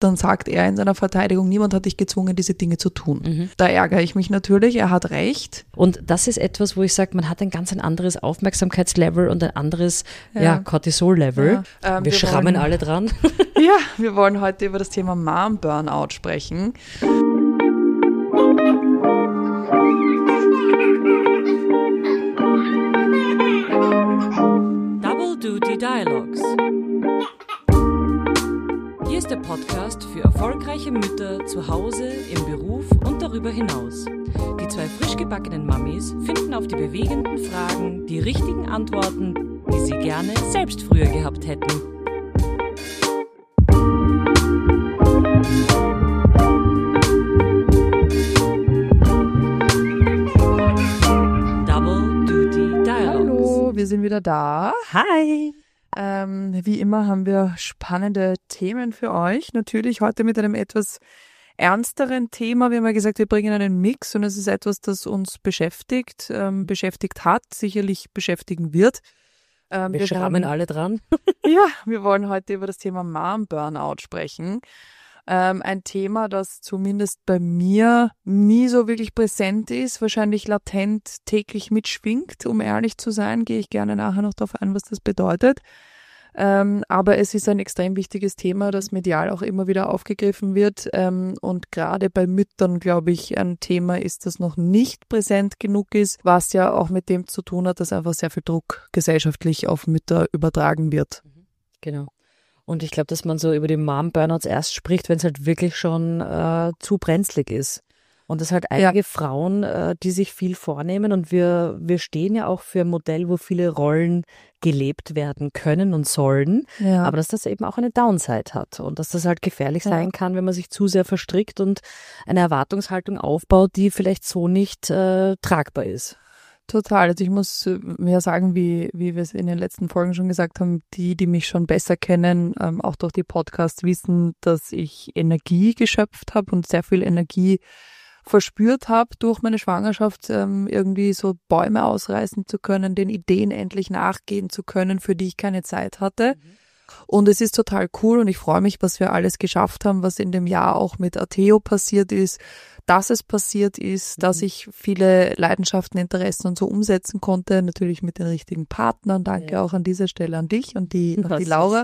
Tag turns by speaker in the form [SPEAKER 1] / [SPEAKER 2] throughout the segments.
[SPEAKER 1] dann sagt er in seiner Verteidigung, niemand hat dich gezwungen, diese Dinge zu tun. Da ärgere ich mich natürlich, er hat recht.
[SPEAKER 2] Und das ist etwas, wo ich sage, man hat ein ganz anderes Aufmerksamkeitslevel und ein anderes Cortisol-Level.
[SPEAKER 1] Ja.
[SPEAKER 2] Wir schrammen alle dran.
[SPEAKER 1] Ja, wir wollen heute über das Thema Mom-Burnout sprechen.
[SPEAKER 3] Double Duty Dialogues. Hier ist der Podcast für erfolgreiche Mütter zu Hause, im Beruf und darüber hinaus. Die zwei frisch gebackenen Mamis finden auf die bewegenden Fragen die richtigen Antworten, die sie gerne selbst früher gehabt hätten. Double Duty Dialogues.
[SPEAKER 1] Hallo, wir sind wieder da.
[SPEAKER 2] Hi!
[SPEAKER 1] Wie immer haben wir spannende Themen für euch. Natürlich heute mit einem etwas ernsteren Thema. Wir haben ja gesagt, wir bringen einen Mix und es ist etwas, das uns beschäftigt hat, sicherlich beschäftigen wird.
[SPEAKER 2] Wir schrammen alle dran.
[SPEAKER 1] Ja, wir wollen heute über das Thema Mom-Burnout sprechen. Ein Thema, das zumindest bei mir nie so wirklich präsent ist, wahrscheinlich latent täglich mitschwingt, um ehrlich zu sein, gehe ich gerne nachher noch darauf ein, was das bedeutet. Aber es ist ein extrem wichtiges Thema, das medial auch immer wieder aufgegriffen wird und gerade bei Müttern, glaube ich, ein Thema ist, das noch nicht präsent genug ist, was ja auch mit dem zu tun hat, dass einfach sehr viel Druck gesellschaftlich auf Mütter übertragen wird.
[SPEAKER 2] Genau. Und ich glaube, dass man so über die Mom-Burnouts erst spricht, wenn es halt wirklich schon zu brenzlig ist. Und das halt einige Frauen, die sich viel vornehmen und wir stehen ja auch für ein Modell, wo viele Rollen gelebt werden können und sollen, aber dass das eben auch eine Downside hat und dass das halt gefährlich sein kann, wenn man sich zu sehr verstrickt und eine Erwartungshaltung aufbaut, die vielleicht so nicht tragbar ist.
[SPEAKER 1] Total. Also ich muss mir sagen, wie wir es in den letzten Folgen schon gesagt haben, die mich schon besser kennen, auch durch die Podcasts wissen, dass ich Energie geschöpft habe und sehr viel Energie verspürt habe durch meine Schwangerschaft, irgendwie so Bäume ausreißen zu können, den Ideen endlich nachgehen zu können, für die ich keine Zeit hatte. Und es ist total cool und ich freue mich, was wir alles geschafft haben, was in dem Jahr auch mit Ateo passiert ist, dass es passiert ist, dass ich viele Leidenschaften, Interessen und so umsetzen konnte, natürlich mit den richtigen Partnern. Danke auch an dieser Stelle an dich und die Laura.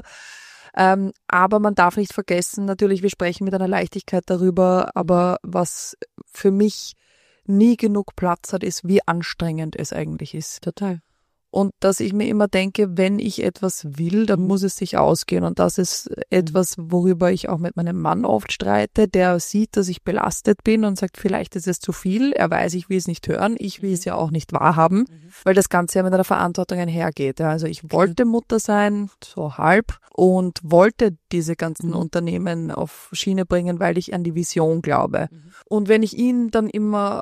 [SPEAKER 1] Aber man darf nicht vergessen, natürlich, wir sprechen mit einer Leichtigkeit darüber, aber was für mich nie genug Platz hat, ist, wie anstrengend es eigentlich ist.
[SPEAKER 2] Total.
[SPEAKER 1] Und dass ich mir immer denke, wenn ich etwas will, dann muss es sich ausgehen. Und das ist etwas, worüber ich auch mit meinem Mann oft streite, der sieht, dass ich belastet bin und sagt, vielleicht ist es zu viel. Er weiß, ich will es nicht hören. Ich will es ja auch nicht wahrhaben, weil das Ganze ja mit einer Verantwortung einhergeht. Also ich wollte Mutter sein, so halb, und wollte diese ganzen Unternehmen auf Schiene bringen, weil ich an die Vision glaube. Und wenn ich ihn dann immer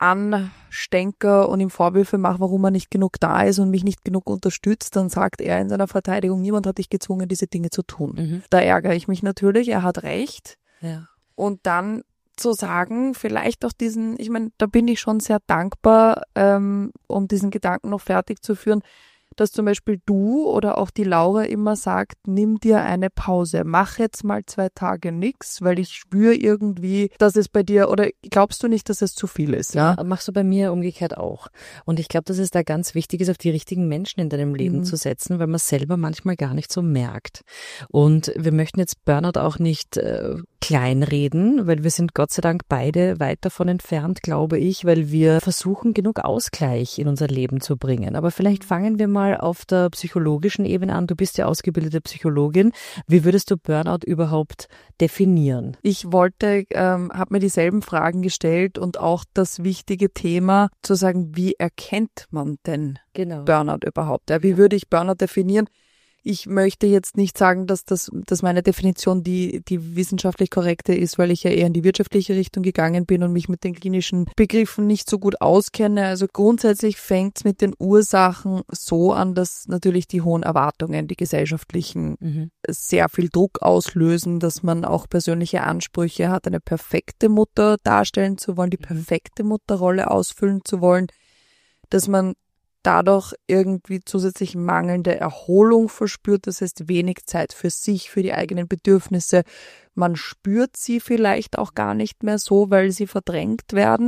[SPEAKER 1] anstänker und ihm Vorwürfe mache, warum er nicht genug da ist und mich nicht genug unterstützt, dann sagt er in seiner Verteidigung, niemand hat dich gezwungen, diese Dinge zu tun. Da ärgere ich mich natürlich, er hat recht.
[SPEAKER 2] Ja.
[SPEAKER 1] Und dann zu sagen, vielleicht auch diesen, ich meine, da bin ich schon sehr dankbar, um diesen Gedanken noch fertig zu führen, dass zum Beispiel du oder auch die Laura immer sagt, nimm dir eine Pause, mach jetzt mal 2 Tage nichts, weil ich spüre irgendwie, dass es bei dir, oder glaubst du nicht, dass es zu viel ist?
[SPEAKER 2] Ja, machst du bei mir umgekehrt auch. Und ich glaube, dass es da ganz wichtig ist, auf die richtigen Menschen in deinem Leben zu setzen, weil man es selber manchmal gar nicht so merkt. Und wir möchten jetzt Burnout auch nicht kleinreden, weil wir sind Gott sei Dank beide weit davon entfernt, glaube ich, weil wir versuchen, genug Ausgleich in unser Leben zu bringen. Aber vielleicht fangen wir mal auf der psychologischen Ebene an. Du bist ja ausgebildete Psychologin. Wie würdest du Burnout überhaupt definieren?
[SPEAKER 1] Ich habe mir dieselben Fragen gestellt und auch das wichtige Thema zu sagen, wie erkennt man denn Burnout überhaupt? Ja, wie würde ich Burnout definieren? Ich möchte jetzt nicht sagen, dass meine Definition die wissenschaftlich korrekte ist, weil ich ja eher in die wirtschaftliche Richtung gegangen bin und mich mit den klinischen Begriffen nicht so gut auskenne. Also grundsätzlich fängt es mit den Ursachen so an, dass natürlich die hohen Erwartungen, die gesellschaftlichen, sehr viel Druck auslösen, dass man auch persönliche Ansprüche hat, eine perfekte Mutter darstellen zu wollen, die perfekte Mutterrolle ausfüllen zu wollen, dass man dadurch irgendwie zusätzlich mangelnde Erholung verspürt. Das heißt, wenig Zeit für sich, für die eigenen Bedürfnisse. Man spürt sie vielleicht auch gar nicht mehr so, weil sie verdrängt werden.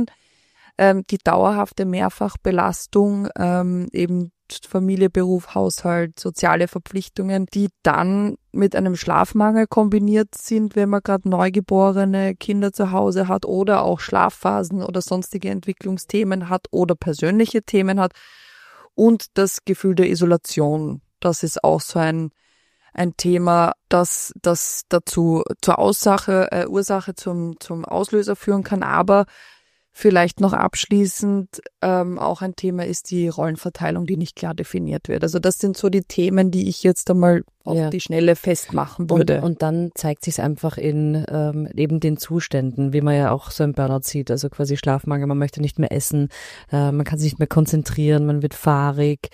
[SPEAKER 1] Die dauerhafte Mehrfachbelastung, eben Familie, Beruf, Haushalt, soziale Verpflichtungen, die dann mit einem Schlafmangel kombiniert sind, wenn man gerade neugeborene Kinder zu Hause hat oder auch Schlafphasen oder sonstige Entwicklungsthemen hat oder persönliche Themen hat. Und das Gefühl der Isolation, das ist auch so ein Thema, das dazu zur Ursache zum Auslöser führen kann, aber vielleicht noch abschließend auch ein Thema ist die Rollenverteilung, die nicht klar definiert wird. Also das sind so die Themen, die ich jetzt einmal auf die Schnelle festmachen würde.
[SPEAKER 2] Und dann zeigt sich es einfach in eben den Zuständen, wie man ja auch so im Burnout sieht, also quasi Schlafmangel, man möchte nicht mehr essen, man kann sich nicht mehr konzentrieren, man wird fahrig,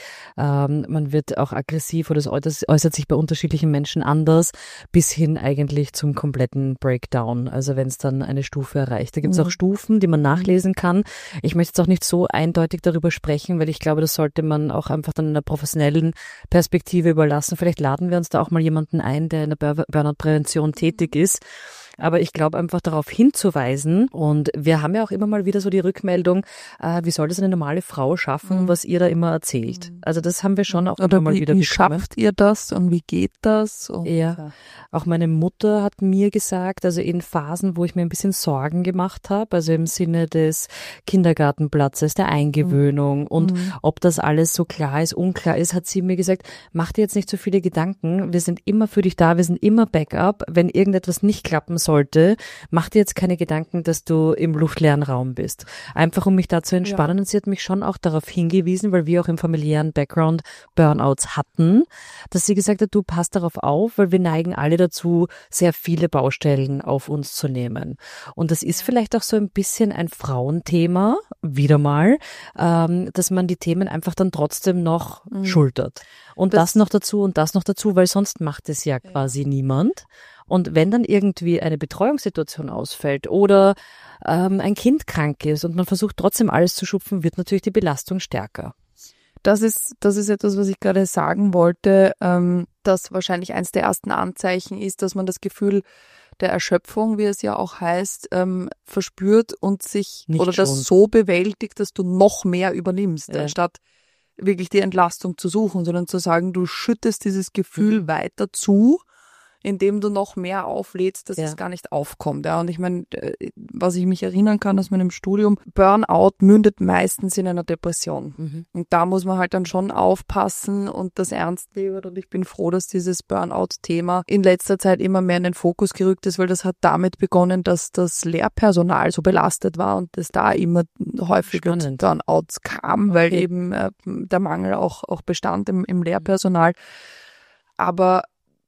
[SPEAKER 2] man wird auch aggressiv oder es äußert sich bei unterschiedlichen Menschen anders, bis hin eigentlich zum kompletten Breakdown, also wenn es dann eine Stufe erreicht. Da gibt es auch Stufen, die man nachlesen kann. Ich möchte jetzt auch nicht so eindeutig darüber sprechen, weil ich glaube, das sollte man auch einfach dann in einer professionellen Perspektive überlassen. Vielleicht laden wir uns da auch mal jemanden ein, der in der Burnout-Prävention tätig ist. Aber ich glaube einfach darauf hinzuweisen, und wir haben ja auch immer mal wieder so die Rückmeldung, wie soll das eine normale Frau schaffen, was ihr da immer erzählt. Also das haben wir schon auch immer mal wieder bekommen.
[SPEAKER 1] Wie schafft ihr das und wie geht das? Und
[SPEAKER 2] ja, auch meine Mutter hat mir gesagt, also in Phasen, wo ich mir ein bisschen Sorgen gemacht habe, also im Sinne des Kindergartenplatzes, der Eingewöhnung und ob das alles so klar ist, unklar ist, hat sie mir gesagt, mach dir jetzt nicht so viele Gedanken, wir sind immer für dich da, wir sind immer Backup, wenn irgendetwas nicht klappen sollte, mach dir jetzt keine Gedanken, dass du im luftleeren Raum bist. Einfach um mich da zu entspannen. Und sie hat mich schon auch darauf hingewiesen, weil wir auch im familiären Background Burnouts hatten, dass sie gesagt hat, du passt darauf auf, weil wir neigen alle dazu, sehr viele Baustellen auf uns zu nehmen. Und das ist vielleicht auch so ein bisschen ein Frauenthema, wieder mal, dass man die Themen einfach dann trotzdem noch schultert. Und das noch dazu und das noch dazu, weil sonst macht es ja quasi niemand. Und wenn dann irgendwie eine Betreuungssituation ausfällt oder ein Kind krank ist und man versucht trotzdem alles zu schupfen, wird natürlich die Belastung stärker.
[SPEAKER 1] Das ist etwas, was ich gerade sagen wollte, dass wahrscheinlich eines der ersten Anzeichen ist, dass man das Gefühl der Erschöpfung, wie es ja auch heißt, verspürt und sich
[SPEAKER 2] Nicht
[SPEAKER 1] oder
[SPEAKER 2] schon.
[SPEAKER 1] das so bewältigt, dass du noch mehr übernimmst, anstatt wirklich die Entlastung zu suchen, sondern zu sagen, du schüttest dieses Gefühl weiter zu, indem du noch mehr auflädst, dass es gar nicht aufkommt. Ja. Und ich meine, was ich mich erinnern kann aus meinem Studium, Burnout mündet meistens in einer Depression. Und da muss man halt dann schon aufpassen und das ernst nehmen. Und ich bin froh, dass dieses Burnout-Thema in letzter Zeit immer mehr in den Fokus gerückt ist, weil das hat damit begonnen, dass das Lehrpersonal so belastet war und es da immer häufiger zu Burnouts kam, weil eben der Mangel auch bestand im Lehrpersonal. Aber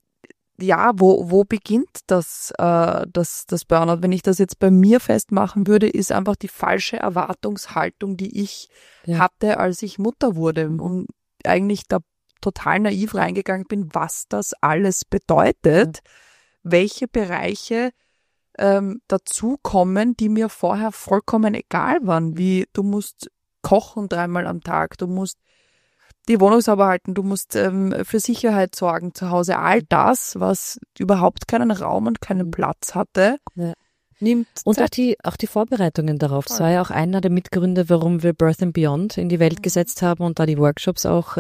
[SPEAKER 1] ja, wo beginnt das Burnout? Wenn ich das jetzt bei mir festmachen würde, ist einfach die falsche Erwartungshaltung, die ich hatte, als ich Mutter wurde und eigentlich da total naiv reingegangen bin, was das alles bedeutet, welche Bereiche dazukommen, die mir vorher vollkommen egal waren, wie du musst kochen 3-mal am Tag, du musst die Wohnung sauber halten, du musst für Sicherheit sorgen zu Hause. All das, was überhaupt keinen Raum und keinen Platz hatte, nimmt
[SPEAKER 2] Und
[SPEAKER 1] Zeit.
[SPEAKER 2] auch die Vorbereitungen darauf. Das war ja auch einer der Mitgründe, warum wir Birth and Beyond in die Welt gesetzt haben und da die Workshops auch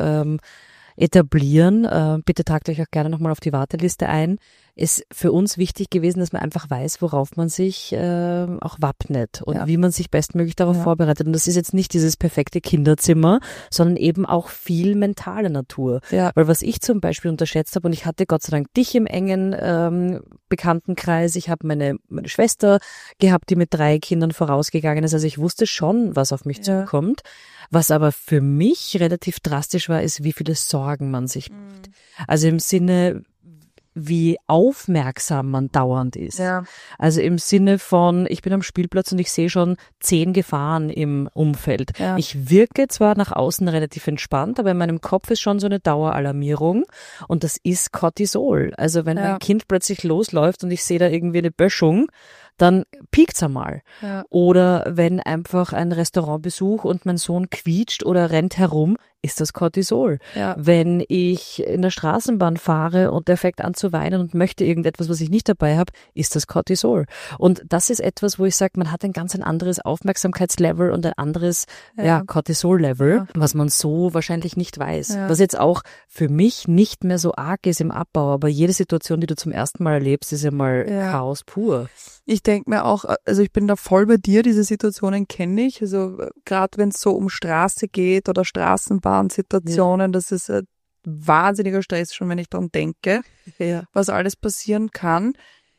[SPEAKER 2] etablieren. Bitte tragt euch auch gerne nochmal auf die Warteliste ein. Ist für uns wichtig gewesen, dass man einfach weiß, worauf man sich auch wappnet und wie man sich bestmöglich darauf vorbereitet. Und das ist jetzt nicht dieses perfekte Kinderzimmer, sondern eben auch viel mentale Natur. Ja. Weil was ich zum Beispiel unterschätzt habe, und ich hatte Gott sei Dank dich im engen Bekanntenkreis, ich habe meine Schwester gehabt, die mit 3 Kindern vorausgegangen ist. Also ich wusste schon, was auf mich zukommt. Was aber für mich relativ drastisch war, ist, wie viele Sorgen man sich macht. Also im Sinne, wie aufmerksam man dauernd ist. Ja. Also im Sinne von, ich bin am Spielplatz und ich sehe schon 10 Gefahren im Umfeld. Ja. Ich wirke zwar nach außen relativ entspannt, aber in meinem Kopf ist schon so eine Daueralarmierung und das ist Cortisol. Also wenn ein Kind plötzlich losläuft und ich sehe da irgendwie eine Böschung, dann piekt's einmal. Ja. Oder wenn einfach ein Restaurantbesuch und mein Sohn quietscht oder rennt herum, ist das Cortisol.
[SPEAKER 1] Ja.
[SPEAKER 2] Wenn ich in der Straßenbahn fahre und der fängt an zu weinen und möchte irgendetwas, was ich nicht dabei habe, ist das Cortisol. Und das ist etwas, wo ich sage, man hat ein ganz anderes Aufmerksamkeitslevel und ein anderes Cortisol-Level, was man so wahrscheinlich nicht weiß.
[SPEAKER 1] Ja.
[SPEAKER 2] Was jetzt auch für mich nicht mehr so arg ist im Abbau, aber jede Situation, die du zum ersten Mal erlebst, ist ja mal Chaos pur.
[SPEAKER 1] Ich denke mir auch, also ich bin da voll bei dir, diese Situationen kenne ich. Also gerade wenn es so um Straße geht oder Straßenbahnsituationen, das ist ein wahnsinniger Stress, schon wenn ich daran denke, was alles passieren kann.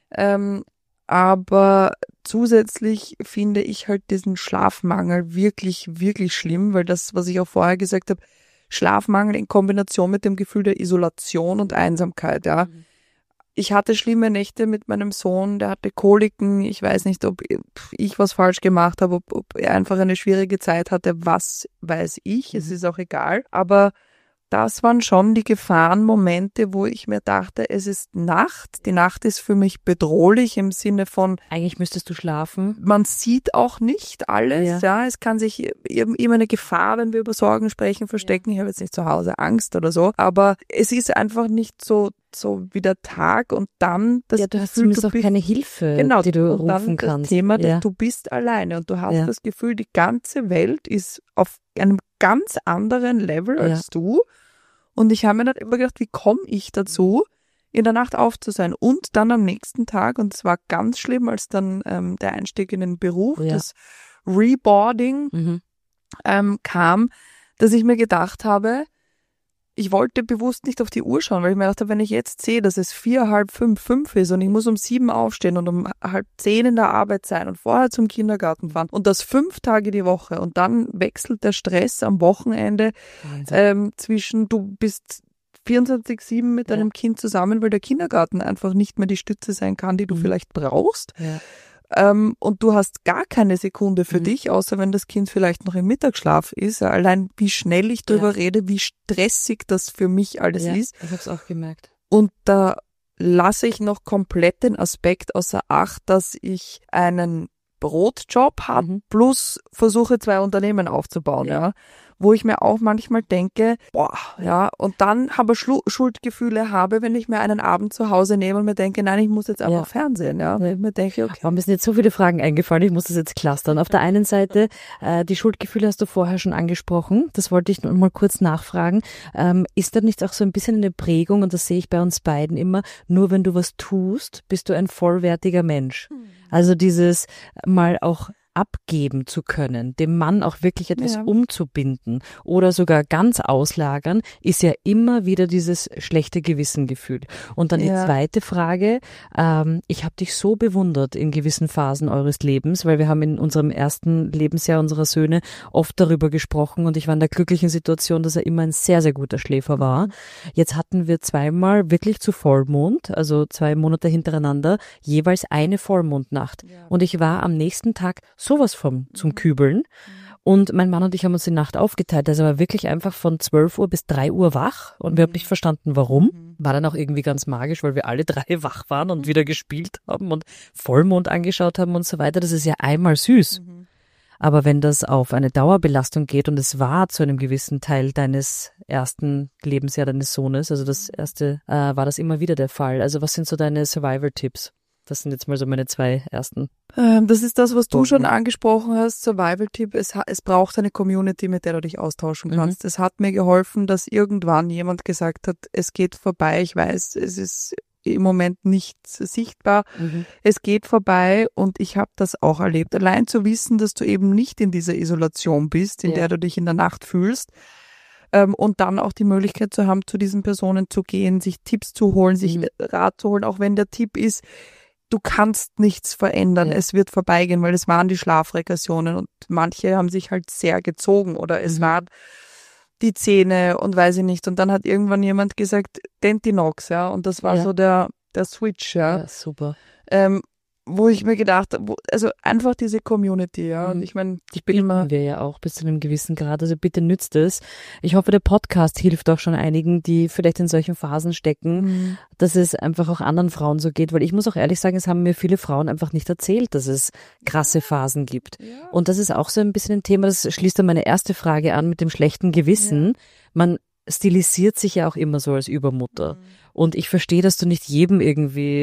[SPEAKER 1] Aber zusätzlich finde ich halt diesen Schlafmangel wirklich, wirklich schlimm, weil das, was ich auch vorher gesagt habe, Schlafmangel in Kombination mit dem Gefühl der Isolation und Einsamkeit, ja. Ich hatte schlimme Nächte mit meinem Sohn, der hatte Koliken. Ich weiß nicht, ob ich was falsch gemacht habe, ob er einfach eine schwierige Zeit hatte, was weiß ich, es ist auch egal. Aber das waren schon die Gefahrenmomente, wo ich mir dachte, es ist Nacht. Die Nacht ist für mich bedrohlich im Sinne von,
[SPEAKER 2] eigentlich müsstest du schlafen.
[SPEAKER 1] Man sieht auch nicht alles. Ja, es kann sich immer eine Gefahr, wenn wir über Sorgen sprechen, verstecken. Ich habe jetzt nicht zu Hause Angst oder so, aber es ist einfach nicht so wie der Tag und dann das
[SPEAKER 2] du hast
[SPEAKER 1] Gefühl,
[SPEAKER 2] zumindest auch keine Hilfe, die du
[SPEAKER 1] und
[SPEAKER 2] rufen
[SPEAKER 1] dann
[SPEAKER 2] kannst.
[SPEAKER 1] Das Thema, dass du bist alleine und du hast das Gefühl, die ganze Welt ist auf einem ganz anderen Level als du. Und ich habe mir dann immer gedacht, wie komme ich dazu, in der Nacht auf zu sein? Und dann am nächsten Tag, und es war ganz schlimm, als dann der Einstieg in den Beruf, das Reboarding kam, dass ich mir gedacht habe, ich wollte bewusst nicht auf die Uhr schauen, weil ich mir dachte, wenn ich jetzt sehe, dass es 4, halb 5 ist und ich muss um 7 aufstehen und um halb 10 in der Arbeit sein und vorher zum Kindergarten fahren und das 5 Tage die Woche und dann wechselt der Stress am Wochenende zwischen, du bist 24/7 mit deinem Kind zusammen, weil der Kindergarten einfach nicht mehr die Stütze sein kann, die du vielleicht brauchst. Ja. Und du hast gar keine Sekunde für dich, außer wenn das Kind vielleicht noch im Mittagsschlaf ist. Allein wie schnell ich drüber rede, wie stressig das für mich alles ist.
[SPEAKER 2] Ich habe es auch gemerkt.
[SPEAKER 1] Und da lasse ich noch komplett den Aspekt außer Acht, dass ich einen Brotjob habe, plus versuche 2 Unternehmen aufzubauen, wo ich mir auch manchmal denke, und dann aber Schuldgefühle habe, wenn ich mir einen Abend zu Hause nehme und mir denke, nein, ich muss jetzt einfach Fernsehen, Und ich mir denke, okay.
[SPEAKER 2] Mir sind jetzt so viele Fragen eingefallen, ich muss das jetzt clustern. Auf der einen Seite, die Schuldgefühle hast du vorher schon angesprochen, das wollte ich nur mal kurz nachfragen. Ist da nicht auch so ein bisschen eine Prägung, und das sehe ich bei uns beiden immer, nur wenn du was tust, bist du ein vollwertiger Mensch. Also dieses mal auch abgeben zu können, dem Mann auch wirklich etwas umzubinden oder sogar ganz auslagern, ist ja immer wieder dieses schlechte Gewissengefühl. Und dann die zweite Frage, ich habe dich so bewundert in gewissen Phasen eures Lebens, weil wir haben in unserem ersten Lebensjahr unserer Söhne oft darüber gesprochen und ich war in der glücklichen Situation, dass er immer ein sehr, sehr guter Schläfer war. Jetzt hatten wir 2-mal wirklich zu Vollmond, also 2 Monate hintereinander, jeweils eine Vollmondnacht. Und ich war am nächsten Tag sowas zum Kübeln. Und mein Mann und ich haben uns die Nacht aufgeteilt. Also er war wirklich einfach von 12 Uhr bis 3 Uhr wach und wir haben nicht verstanden, warum. War dann auch irgendwie ganz magisch, weil wir alle 3 wach waren und wieder gespielt haben und Vollmond angeschaut haben und so weiter. Das ist ja einmal süß. Aber wenn das auf eine Dauerbelastung geht und es war zu einem gewissen Teil deines ersten Lebensjahr deines Sohnes, also das erste, war das immer wieder der Fall. Also was sind so deine Survivor-Tipps? Das sind jetzt mal so meine 2 ersten.
[SPEAKER 1] Das ist das, was du schon angesprochen hast, Survival-Tipp. Es braucht eine Community, mit der du dich austauschen kannst. Es hat mir geholfen, dass irgendwann jemand gesagt hat, es geht vorbei. Ich weiß, es ist im Moment nicht sichtbar. Es geht vorbei und ich habe das auch erlebt. Allein zu wissen, dass du eben nicht in dieser Isolation bist, in der du dich in der Nacht fühlst. Und dann auch die Möglichkeit zu haben, zu diesen Personen zu gehen, sich Tipps zu holen, sich Rat zu holen, auch wenn der Tipp ist, du kannst nichts verändern, es wird vorbeigehen, weil es waren die Schlafregressionen und manche haben sich halt sehr gezogen oder es waren die Zähne und weiß ich nicht. Und dann hat irgendwann jemand gesagt, Dentinox, und das war so der Switch,
[SPEAKER 2] Ja, super.
[SPEAKER 1] wo ich mir gedacht habe, also einfach diese Community, ja. Und ich meine, ich bin immer...
[SPEAKER 2] wir ja auch bis zu einem gewissen Grad, also bitte nützt es. Ich hoffe, der Podcast hilft auch schon einigen, die vielleicht in solchen Phasen stecken, dass es einfach auch anderen Frauen so geht, weil ich muss auch ehrlich sagen, es haben mir viele Frauen einfach nicht erzählt, dass es krasse Phasen gibt. Ja. Und das ist auch so ein bisschen ein Thema, das schließt dann meine erste Frage an mit dem schlechten Gewissen. Ja. Man stilisiert sich ja auch immer so als Übermutter. Und ich verstehe, dass du nicht jedem irgendwie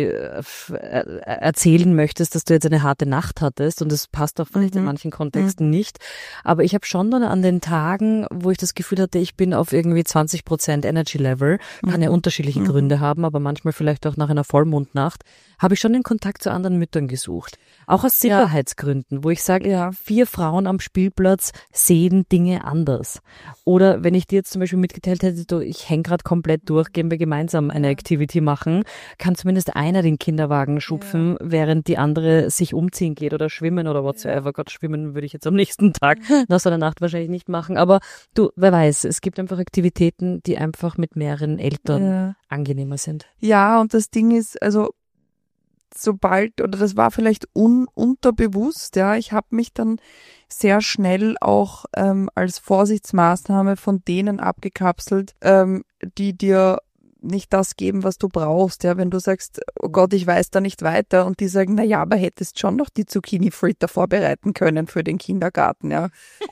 [SPEAKER 2] erzählen möchtest, dass du jetzt eine harte Nacht hattest und das passt auch vielleicht in manchen Kontexten nicht. Aber ich habe schon dann an den Tagen, wo ich das Gefühl hatte, ich bin auf irgendwie 20% Energy Level, kann ja unterschiedliche Gründe haben, aber manchmal vielleicht auch nach einer Vollmondnacht, habe ich schon den Kontakt zu anderen Müttern gesucht. Auch aus Sicherheitsgründen, wo ich sage, 4 Frauen am Spielplatz sehen Dinge anders. Oder wenn ich dir jetzt zum Beispiel mitgeteilt hätte, ich hänge gerade komplett durch, gehen wir gemeinsam eine Activity machen, kann zumindest einer den Kinderwagen schupfen, während die andere sich umziehen geht oder schwimmen oder whatsoever. Gott, schwimmen würde ich jetzt am nächsten Tag nach so einer Nacht wahrscheinlich nicht machen. Aber du, wer weiß, es gibt einfach Aktivitäten, die einfach mit mehreren Eltern angenehmer sind.
[SPEAKER 1] Ja, und das Ding ist, also sobald, oder das war vielleicht unterbewusst, ja, ich habe mich dann sehr schnell auch als Vorsichtsmaßnahme von denen abgekapselt, die dir nicht das geben, was du brauchst, ja, wenn du sagst, oh Gott, ich weiß da nicht weiter und die sagen, na ja, aber hättest schon noch die Zucchini-Fritter vorbereiten können für den Kindergarten, ja.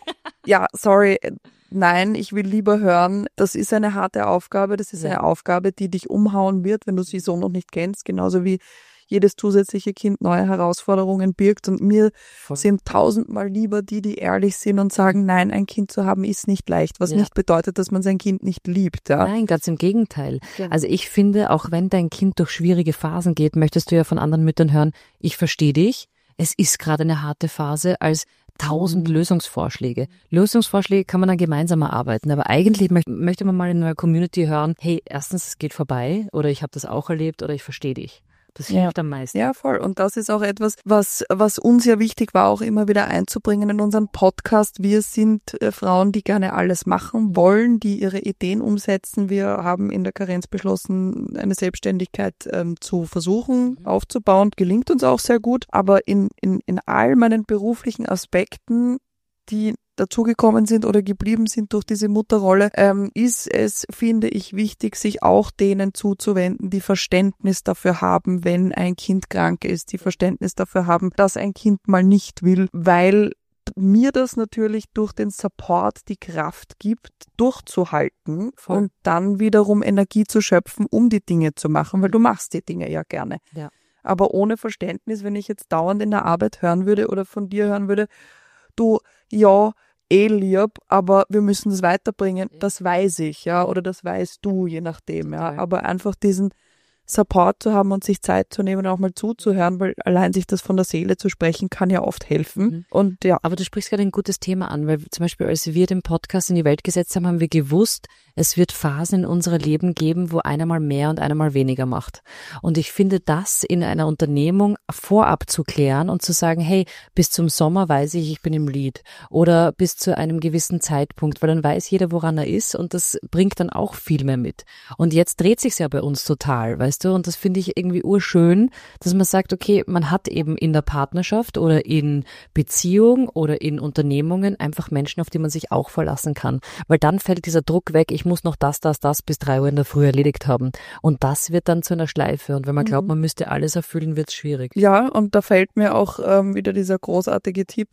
[SPEAKER 1] Ja, sorry, nein, ich will lieber hören, das ist eine harte Aufgabe, das ist eine Aufgabe, die dich umhauen wird, wenn du sie so noch nicht kennst, genauso wie jedes zusätzliche Kind neue Herausforderungen birgt und mir sind 1000-mal lieber die ehrlich sind und sagen, nein, ein Kind zu haben ist nicht leicht, was nicht bedeutet, dass man sein Kind nicht liebt. Ja?
[SPEAKER 2] Nein, ganz im Gegenteil. Ja. Also ich finde, auch wenn dein Kind durch schwierige Phasen geht, möchtest du ja von anderen Müttern hören, ich verstehe dich, es ist gerade eine harte Phase, als 1000 Lösungsvorschläge. Lösungsvorschläge kann man dann gemeinsam erarbeiten, aber eigentlich möchte man mal in einer Community hören, hey, erstens, es geht vorbei oder ich habe das auch erlebt oder ich verstehe dich. Das hilft am meisten.
[SPEAKER 1] Ja, voll. Und das ist auch etwas, was uns ja wichtig war, auch immer wieder einzubringen in unseren Podcast. Wir sind Frauen, die gerne alles machen wollen, die ihre Ideen umsetzen. Wir haben in der Karenz beschlossen, eine Selbstständigkeit zu versuchen aufzubauen. Gelingt uns auch sehr gut. Aber in all meinen beruflichen Aspekten, die dazugekommen sind oder geblieben sind durch diese Mutterrolle, ist es, finde ich, wichtig, sich auch denen zuzuwenden, die Verständnis dafür haben, wenn ein Kind krank ist, die Verständnis dafür haben, dass ein Kind mal nicht will, weil mir das natürlich durch den Support die Kraft gibt, durchzuhalten und dann wiederum Energie zu schöpfen, um die Dinge zu machen, weil du machst die Dinge ja gerne.
[SPEAKER 2] Ja.
[SPEAKER 1] Aber ohne Verständnis, wenn ich jetzt dauernd in der Arbeit hören würde oder von dir hören würde, du, ja, lieb, aber wir müssen es weiterbringen, das weiß ich, ja, oder das weißt du, je nachdem, ja, aber einfach diesen Support zu haben und sich Zeit zu nehmen und auch mal zuzuhören, weil allein sich das von der Seele zu sprechen, kann ja oft helfen. Und ja.
[SPEAKER 2] Aber du sprichst gerade ein gutes Thema an, weil zum Beispiel, als wir den Podcast in die Welt gesetzt haben, haben wir gewusst, es wird Phasen in unserem Leben geben, wo einer mal mehr und einer mal weniger macht. Und ich finde, das in einer Unternehmung vorab zu klären und zu sagen, hey, bis zum Sommer weiß ich bin im Lead oder bis zu einem gewissen Zeitpunkt, weil dann weiß jeder, woran er ist und das bringt dann auch viel mehr mit. Und jetzt dreht sich's ja bei uns total, weißt du, und das finde ich irgendwie urschön, dass man sagt, okay, man hat eben in der Partnerschaft oder in Beziehung oder in Unternehmungen einfach Menschen, auf die man sich auch verlassen kann, weil dann fällt dieser Druck weg, ich muss noch das bis 3 Uhr in der Früh erledigt haben und das wird dann zu einer Schleife und wenn man glaubt, man müsste alles erfüllen, wird's schwierig.
[SPEAKER 1] Ja, und da fällt mir auch wieder dieser großartige Tipp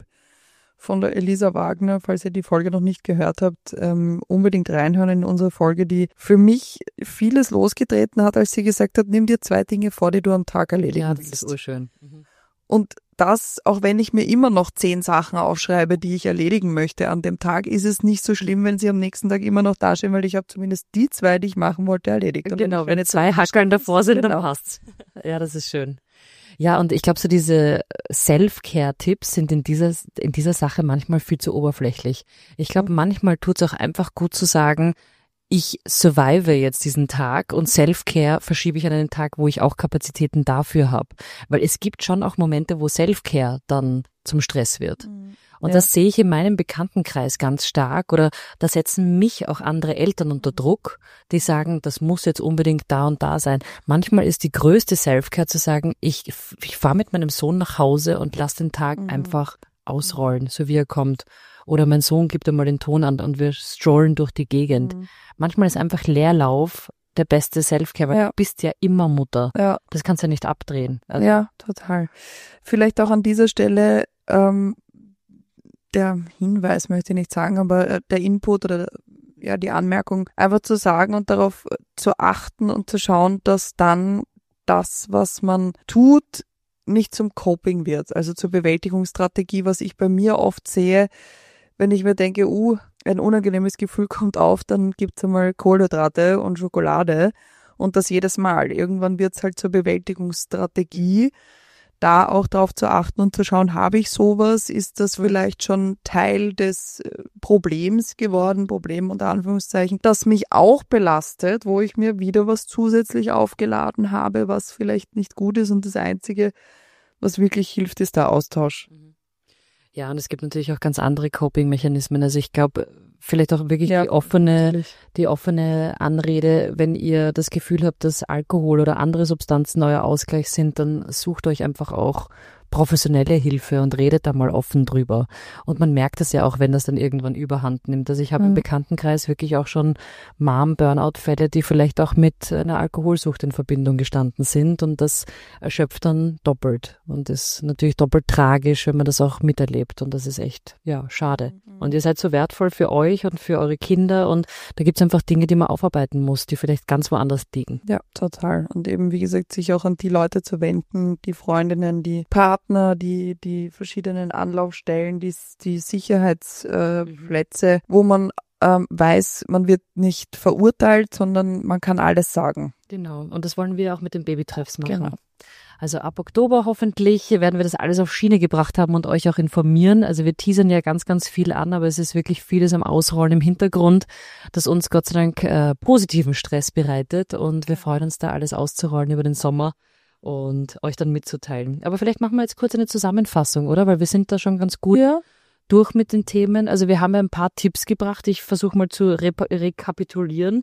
[SPEAKER 1] von der Elisa Wagner, falls ihr die Folge noch nicht gehört habt, unbedingt reinhören in unsere Folge, die für mich vieles losgetreten hat, als sie gesagt hat, nimm dir 2 Dinge vor, die du am Tag erledigen willst.
[SPEAKER 2] Ja, das ist urschön.
[SPEAKER 1] Und das, auch wenn ich mir immer noch 10 Sachen aufschreibe, die ich erledigen möchte an dem Tag, ist es nicht so schlimm, wenn sie am nächsten Tag immer noch dastehen, weil ich habe zumindest die 2, die ich machen wollte, erledigt.
[SPEAKER 2] Genau, wenn jetzt 2 Hackeln davor sind, dann passt's. Ja, das ist schön. Ja, und ich glaube, so diese Self-Care-Tipps sind in dieser Sache manchmal viel zu oberflächlich. Ich glaube, manchmal tut's auch einfach gut zu sagen, ich survive jetzt diesen Tag und Self-Care verschiebe ich an einen Tag, wo ich auch Kapazitäten dafür habe. Weil es gibt schon auch Momente, wo Self-Care dann zum Stress wird. Und das sehe ich in meinem Bekanntenkreis ganz stark, oder da setzen mich auch andere Eltern unter Druck, die sagen, das muss jetzt unbedingt da und da sein. Manchmal ist die größte Self-Care zu sagen, ich fahre mit meinem Sohn nach Hause und lasse den Tag einfach ausrollen, so wie er kommt. Oder mein Sohn gibt einmal den Ton an und wir strollen durch die Gegend. Manchmal ist einfach Leerlauf der beste Self-Care, weil du bist ja immer Mutter. Ja. Das kannst du ja nicht abdrehen. Also.
[SPEAKER 1] Ja, total. Vielleicht auch an dieser Stelle der Hinweis, möchte ich nicht sagen, aber der Input oder die Anmerkung, einfach zu sagen und darauf zu achten und zu schauen, dass dann das, was man tut, nicht zum Coping wird, also zur Bewältigungsstrategie, was ich bei mir oft sehe, wenn ich mir denke, ein unangenehmes Gefühl kommt auf, dann gibt's einmal Kohlenhydrate und Schokolade und das jedes Mal. Irgendwann wird's halt zur Bewältigungsstrategie, da auch darauf zu achten und zu schauen, habe ich sowas? Ist das vielleicht schon Teil des Problems geworden, Problem unter Anführungszeichen, das mich auch belastet, wo ich mir wieder was zusätzlich aufgeladen habe, was vielleicht nicht gut ist, und das Einzige, was wirklich hilft, ist der Austausch.
[SPEAKER 2] Ja, und es gibt natürlich auch ganz andere Coping-Mechanismen. Also ich glaube, vielleicht auch wirklich die offene Anrede, wenn ihr das Gefühl habt, dass Alkohol oder andere Substanzen euer Ausgleich sind, dann sucht euch einfach auch professionelle Hilfe und redet da mal offen drüber. Und man merkt es ja auch, wenn das dann irgendwann überhand nimmt. Also ich habe im Bekanntenkreis wirklich auch schon Mom-Burnout-Fälle, die vielleicht auch mit einer Alkoholsucht in Verbindung gestanden sind, und das erschöpft dann doppelt und ist natürlich doppelt tragisch, wenn man das auch miterlebt, und das ist echt, schade. Und ihr seid so wertvoll für euch und für eure Kinder, und da gibt's einfach Dinge, die man aufarbeiten muss, die vielleicht ganz woanders liegen.
[SPEAKER 1] Ja, total. Und eben, wie gesagt, sich auch an die Leute zu wenden, die Freundinnen, die Partner, die verschiedenen Anlaufstellen, die Sicherheitsplätze, wo man weiß, man wird nicht verurteilt, sondern man kann alles sagen.
[SPEAKER 2] Genau. Und das wollen wir auch mit den Babytreffs machen.
[SPEAKER 1] Genau.
[SPEAKER 2] Also ab Oktober hoffentlich werden wir das alles auf Schiene gebracht haben und euch auch informieren. Also wir teasern ja ganz, ganz viel an, aber es ist wirklich vieles am Ausrollen im Hintergrund, das uns Gott sei Dank positiven Stress bereitet, und wir freuen uns da alles auszurollen über den Sommer und euch dann mitzuteilen. Aber vielleicht machen wir jetzt kurz eine Zusammenfassung, oder? Weil wir sind da schon ganz gut durch mit den Themen. Also wir haben ja ein paar Tipps gebracht. Ich versuche mal zu rekapitulieren.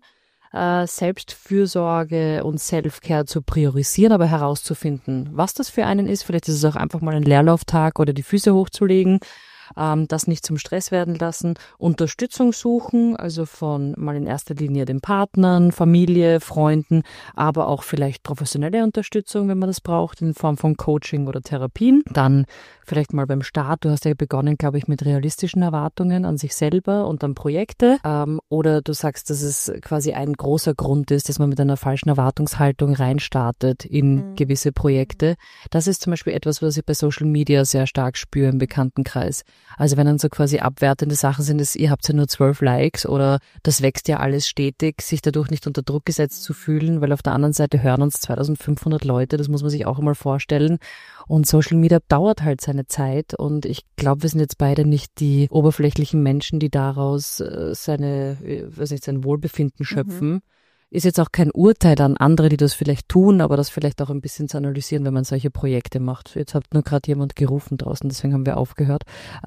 [SPEAKER 2] Selbstfürsorge und Self-Care zu priorisieren, aber herauszufinden, was das für einen ist. Vielleicht ist es auch einfach mal ein Leerlauftag oder die Füße hochzulegen. Das nicht zum Stress werden lassen, Unterstützung suchen, also von mal in erster Linie den Partnern, Familie, Freunden, aber auch vielleicht professionelle Unterstützung, wenn man das braucht, in Form von Coaching oder Therapien. Dann vielleicht mal beim Start, du hast ja begonnen, glaube ich, mit realistischen Erwartungen an sich selber und dann Projekte, oder du sagst, dass es quasi ein großer Grund ist, dass man mit einer falschen Erwartungshaltung reinstartet in gewisse Projekte. Das ist zum Beispiel etwas, was ich bei Social Media sehr stark spüre im Bekanntenkreis. Also wenn dann so quasi abwertende Sachen sind, dass ihr habt ja nur 12 Likes oder das wächst ja alles stetig, sich dadurch nicht unter Druck gesetzt zu fühlen, weil auf der anderen Seite hören uns 2500 Leute, das muss man sich auch einmal vorstellen. Und Social Media dauert halt seine Zeit, und ich glaube, wir sind jetzt beide nicht die oberflächlichen Menschen, die daraus sein Wohlbefinden schöpfen. Ist jetzt auch kein Urteil an andere, die das vielleicht tun, aber das vielleicht auch ein bisschen zu analysieren, wenn man solche Projekte macht. Jetzt hat nur gerade jemand gerufen draußen, deswegen haben wir aufgehört.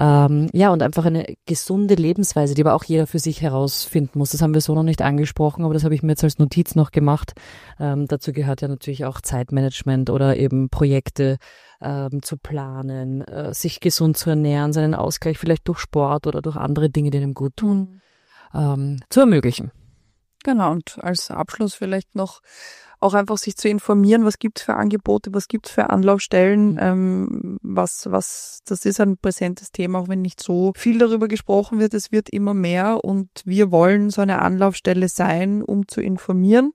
[SPEAKER 2] Und einfach eine gesunde Lebensweise, die aber auch jeder für sich herausfinden muss. Das haben wir so noch nicht angesprochen, aber das habe ich mir jetzt als Notiz noch gemacht. Dazu gehört ja natürlich auch Zeitmanagement oder eben Projekte zu planen, sich gesund zu ernähren, seinen Ausgleich vielleicht durch Sport oder durch andere Dinge, die einem gut tun, zu ermöglichen.
[SPEAKER 1] Genau, und als Abschluss vielleicht noch auch einfach sich zu informieren, was gibt's für Angebote, was gibt's für Anlaufstellen, das ist ein präsentes Thema, auch wenn nicht so viel darüber gesprochen wird, es wird immer mehr, und wir wollen so eine Anlaufstelle sein, um zu informieren,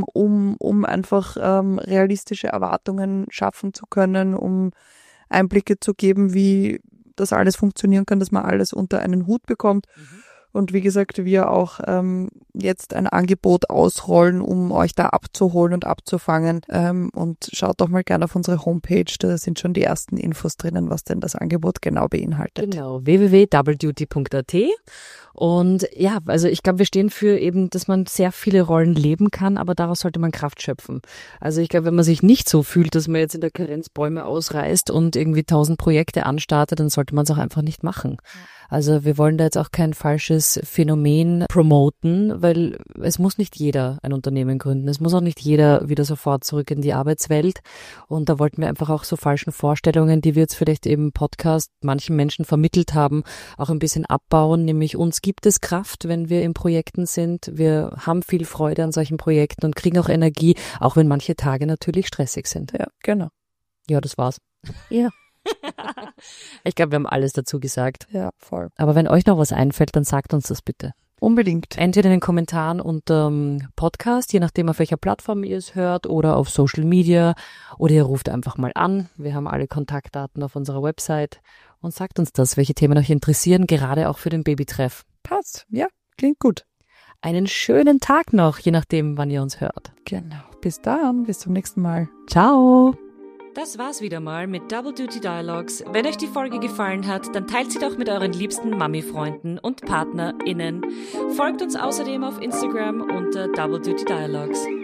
[SPEAKER 1] um einfach realistische Erwartungen schaffen zu können, um Einblicke zu geben, wie das alles funktionieren kann, dass man alles unter einen Hut bekommt. Und wie gesagt, wir auch jetzt ein Angebot ausrollen, um euch da abzuholen und abzufangen. Und schaut doch mal gerne auf unsere Homepage, da sind schon die ersten Infos drinnen, was denn das Angebot genau beinhaltet.
[SPEAKER 2] Genau, www.doubleduty.at. Und ja, also ich glaube, wir stehen für eben, dass man sehr viele Rollen leben kann, aber daraus sollte man Kraft schöpfen. Also ich glaube, wenn man sich nicht so fühlt, dass man jetzt in der Karenz Bäume ausreißt und irgendwie 1000 Projekte anstartet, dann sollte man es auch einfach nicht machen. Also wir wollen da jetzt auch kein falsches Phänomen promoten, weil es muss nicht jeder ein Unternehmen gründen. Es muss auch nicht jeder wieder sofort zurück in die Arbeitswelt. Und da wollten wir einfach auch so falschen Vorstellungen, die wir jetzt vielleicht eben Podcast manchen Menschen vermittelt haben, auch ein bisschen abbauen. Nämlich uns gibt es Kraft, wenn wir in Projekten sind. Wir haben viel Freude an solchen Projekten und kriegen auch Energie, auch wenn manche Tage natürlich stressig sind.
[SPEAKER 1] Ja, genau.
[SPEAKER 2] Ja, das war's.
[SPEAKER 1] Ja.
[SPEAKER 2] Ich glaube, wir haben alles dazu gesagt.
[SPEAKER 1] Ja, voll.
[SPEAKER 2] Aber wenn euch noch was einfällt, dann sagt uns das bitte.
[SPEAKER 1] Unbedingt.
[SPEAKER 2] Entweder in den Kommentaren unter Podcast, je nachdem auf welcher Plattform ihr es hört, oder auf Social Media, oder ihr ruft einfach mal an. Wir haben alle Kontaktdaten auf unserer Website und sagt uns das, welche Themen euch interessieren, gerade auch für den Babytreff.
[SPEAKER 1] Passt. Ja, klingt gut.
[SPEAKER 2] Einen schönen Tag noch, je nachdem, wann ihr uns hört.
[SPEAKER 1] Genau. Bis dann. Bis zum nächsten Mal.
[SPEAKER 2] Ciao.
[SPEAKER 3] Das war's wieder mal mit Double Duty Dialogues. Wenn euch die Folge gefallen hat, dann teilt sie doch mit euren liebsten Mami-Freunden und PartnerInnen. Folgt uns außerdem auf Instagram unter Double Duty Dialogues.